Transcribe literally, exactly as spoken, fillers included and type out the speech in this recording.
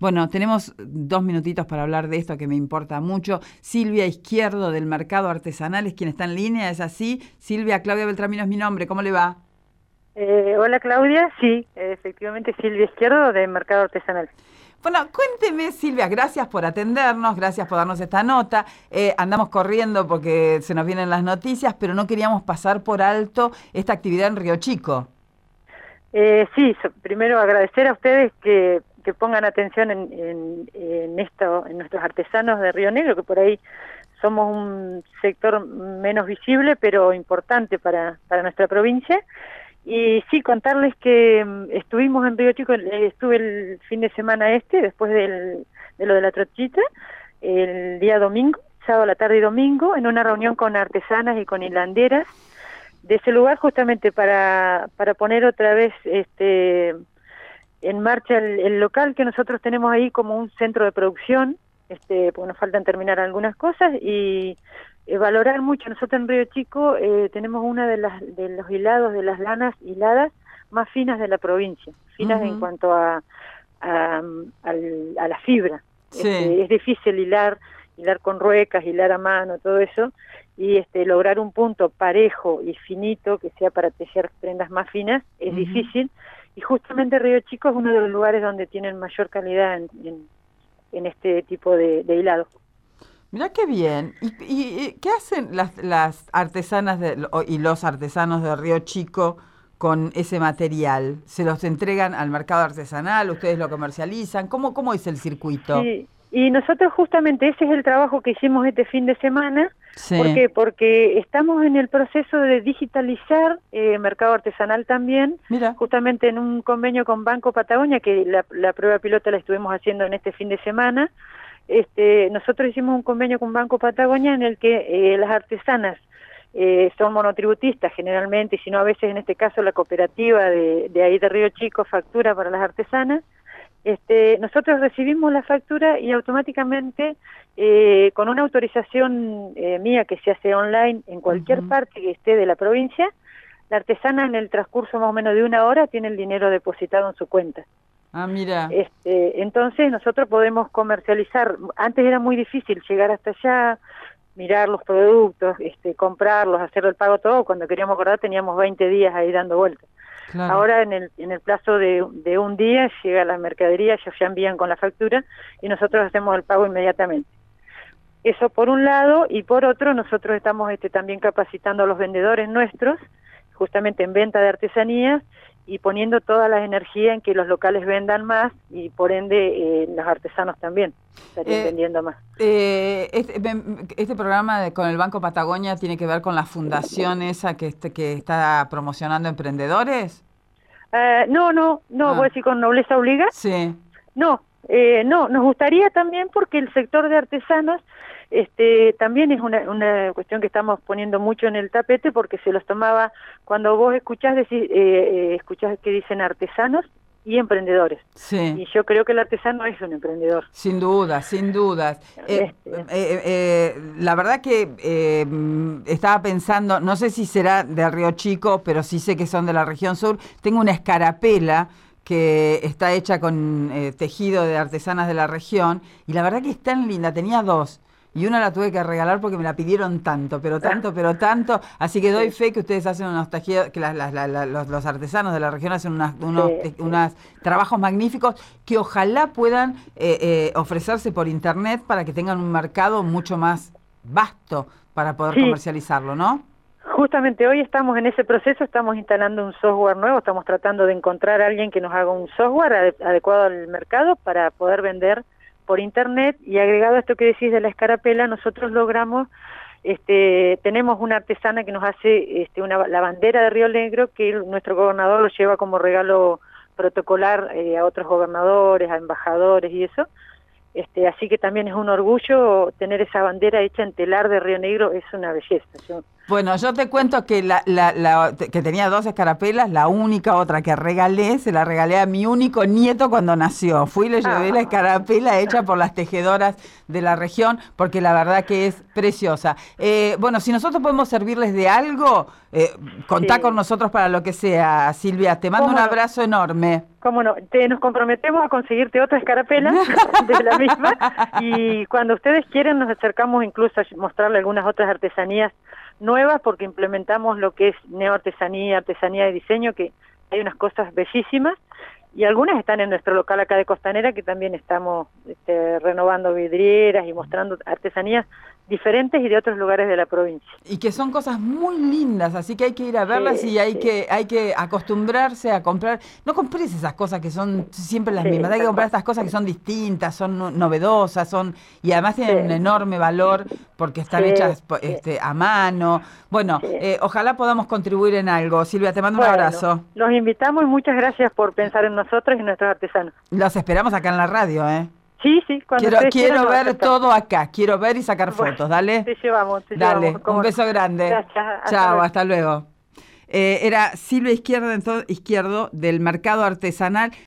Bueno, tenemos dos minutitos para hablar de esto que me importa mucho. Silvia Izquierdo del Mercado Artesanal es quien está en línea, ¿es así? Silvia, Claudia Beltramino es mi nombre, ¿cómo le va? Eh, hola Claudia, sí, efectivamente Silvia Izquierdo de Mercado Artesanal. Bueno, cuénteme, Silvia, gracias por atendernos, gracias por darnos esta nota. Eh, andamos corriendo porque se nos vienen las noticias, pero no queríamos pasar por alto esta actividad en Río Chico. Eh, sí, so, primero agradecer a ustedes que, que pongan atención en, en, en esto, en nuestros artesanos de Río Negro, que por ahí somos un sector menos visible, pero importante para, para nuestra provincia. Y sí, contarles que um, estuvimos en Río Chico, eh, estuve el fin de semana este, después del, de lo de la trochita, el día domingo, sábado a la tarde y domingo, en una reunión con artesanas y con hilanderas de ese lugar, justamente para, para poner otra vez este en marcha el, el local que nosotros tenemos ahí como un centro de producción, este porque nos faltan terminar algunas cosas, y eh, valorar mucho. Nosotros en Río Chico eh, tenemos una de las de los hilados, de las lanas hiladas más finas de la provincia, finas uh-huh. en cuanto a, a, a, a la fibra. Sí. Este, es difícil hilar, hilar con ruecas, hilar a mano, todo eso, y este lograr un punto parejo y finito que sea para tejer prendas más finas es uh-huh. difícil, y justamente Río Chico es uno de los lugares donde tienen mayor calidad en, en, en este tipo de, de hilado. Mirá qué bien. ¿Y, y, y qué hacen las, las artesanas de, y los artesanos de Río Chico con ese material? ¿Se los entregan al mercado artesanal? ¿Ustedes lo comercializan? ¿Cómo, cómo es el circuito? Sí, y nosotros justamente ese es el trabajo que hicimos este fin de semana. Sí. ¿Por qué? Porque estamos en el proceso de digitalizar eh, mercado artesanal también. Mira. Justamente en un convenio con Banco Patagonia, que la, la prueba pilota la estuvimos haciendo en este fin de semana. Este, nosotros hicimos un convenio con Banco Patagonia en el que eh, las artesanas eh, son monotributistas generalmente, y si no a veces en este caso la cooperativa de, de ahí de Río Chico factura para las artesanas. Este, nosotros recibimos la factura y automáticamente eh, con una autorización eh, mía que se hace online en cualquier uh-huh. parte que esté de la provincia, la artesana en el transcurso más o menos de una hora tiene el dinero depositado en su cuenta. Ah, mira. Este, entonces nosotros podemos comercializar. Antes era muy difícil llegar hasta allá, mirar los productos, este, comprarlos, hacer el pago todo. Cuando queríamos acordar teníamos veinte días ahí dando vueltas. Claro. Ahora en el en el plazo de, de un día llega la mercadería, ellos ya envían con la factura y nosotros hacemos el pago inmediatamente. Eso por un lado, y por otro nosotros estamos este, también capacitando a los vendedores nuestros, justamente en venta de artesanías, y poniendo toda la energía en que los locales vendan más y por ende eh, los artesanos también estarían eh, vendiendo más. Eh, este, este programa de, con el Banco Patagonia tiene que ver con la fundación esa que, este, que está promocionando emprendedores. Uh, no, no, no, ah. ¿Voy a decir con Nobleza Obliga? Sí. No, eh, no, nos gustaría también porque el sector de artesanos este también es una, una cuestión que estamos poniendo mucho en el tapete, porque se los tomaba, cuando vos escuchás, decís, eh, eh, escuchás que dicen artesanos y emprendedores. Sí. Y yo creo que el artesano es un emprendedor. Sin duda, sin dudas. Eh, este. eh, eh, la verdad que eh, estaba pensando, no sé si será de Río Chico, pero sí sé que son de la región sur. Tengo una escarapela que está hecha con eh, tejido de artesanas de la región, y la verdad que es tan linda. Tenía dos. Y una la tuve que regalar porque me la pidieron tanto, pero tanto, pero tanto. Así que doy fe que ustedes hacen unos tejidos, que las, las, las, los, los artesanos de la región hacen unas, unos, sí, sí. unos trabajos magníficos que ojalá puedan eh, eh, ofrecerse por internet para que tengan un mercado mucho más vasto para poder sí. comercializarlo, ¿no? Justamente hoy estamos en ese proceso, estamos instalando un software nuevo, estamos tratando de encontrar a alguien que nos haga un software ade- adecuado al mercado para poder vender por internet. Y agregado a esto que decís de la escarapela, nosotros logramos, este, tenemos una artesana que nos hace este, una, la bandera de Río Negro, que el, nuestro gobernador lo lleva como regalo protocolar eh, a otros gobernadores, a embajadores y eso. Este, así que también es un orgullo tener esa bandera hecha en telar de Río Negro, es una belleza. Yo Bueno, yo te cuento que la, la, la, que tenía dos escarapelas, la única otra que regalé, se la regalé a mi único nieto cuando nació. Fui y le llevé ah. la escarapela hecha por las tejedoras de la región, porque la verdad que es preciosa. Eh, bueno, si nosotros podemos servirles de algo, eh, contá sí. con nosotros para lo que sea, Silvia. Te mando un abrazo no? enorme. Cómo no, te, nos comprometemos a conseguirte otra escarapela de la misma, y cuando ustedes quieren nos acercamos incluso a mostrarle algunas otras artesanías nuevas, porque implementamos lo que es neoartesanía, artesanía de diseño, que hay unas cosas bellísimas, y algunas están en nuestro local acá de Costanera, que también estamos este, renovando vidrieras y mostrando artesanías diferentes y de otros lugares de la provincia. Y que son cosas muy lindas, así que hay que ir a verlas sí, y hay sí. que hay que acostumbrarse a comprar. No compres esas cosas que son siempre las sí, mismas, hay que comprar estas cosas que son distintas, son novedosas, son y además tienen sí. un enorme valor porque están sí, hechas este, sí. a mano. Bueno, sí. eh, ojalá podamos contribuir en algo. Silvia, te mando bueno, un abrazo. Los invitamos y muchas gracias por pensar en nosotros y nuestros artesanos. Los esperamos acá en la radio, ¿eh? Sí, sí. Cuando quiero quiero ver todo acá, quiero ver y sacar bueno, fotos, dale. Te llevamos, te dale, llevamos. un beso grande. Gracias. Hasta Chao, luego. hasta luego. Eh, era Silvia Izquierdo, Izquierdo del Mercado Artesanal